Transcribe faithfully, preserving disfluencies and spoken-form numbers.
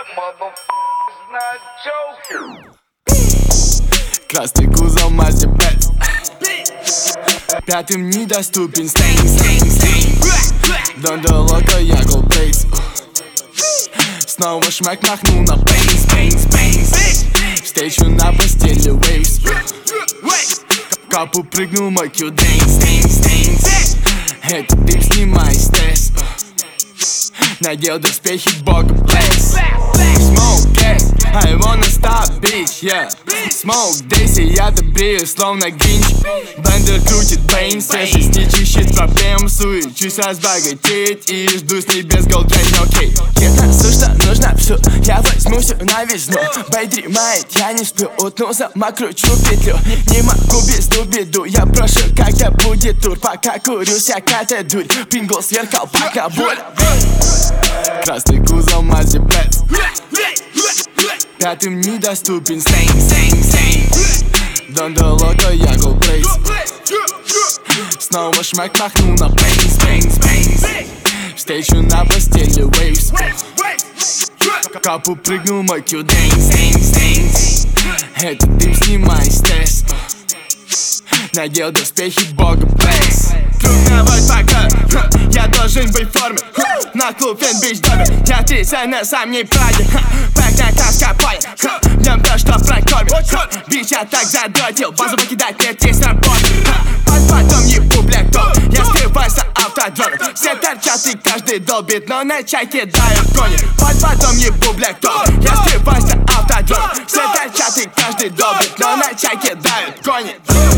Красный кузов Mazda Benz. Пятым недоступен стейн, стейн, стейн. Дондо локо, я гол брейс. Снова шмак махнул на бейнс, бейнс, бейнс. Встречу на постели waves. В капу прыгнул мой кьюдейнс, стейнс, стейнс. Это ты снимай стресс. Надел доспехи бога блэс. Smoke gas, I wanna stop, bitch, yeah. Smoke Daisy, я добрею, словно Гринч. Блендер крутит бейн, свежий стич ищет проблем. Суечусь разбогатеть и жду с небес голдрейн, окей. Все, что нужно, все, я возьму все на весну. Бэй дремает, я не сплю, утнулся, кручу петлю. Не могу без дубиду, я прошу, когда будет тур. Пока курю всякая дурь, Прингл сверкал, пока боль. Красный кузов Mazda Benz. Пятым недоступен стейн, стейн, стейн. Дондо локо, я гол брейс. Снова шмак махнул на бейнс, бейнс, бейнс. Встречу на постели waves. В капу прыгнул мой кьюдейнс, стейнс, стейнс. Это дым, снимай стресс. Надел доспехи бога блэс. Крупновой пока, я должен быть в форме. На клуб фен бич доме, я трясся на сам не праде. Бэк на каска поя, в нем то, что прокормит. Бич я так задротил, базу покидать нет, есть работа. Потом ебу блэк топ, я скрываюсь на автодроме. Все торчат и каждый долбит, но на чайке дают кони. Потом ебу блэк топ, я скрываюсь на автодроме. Все торчат и каждый долбит, но на чайке дают кони.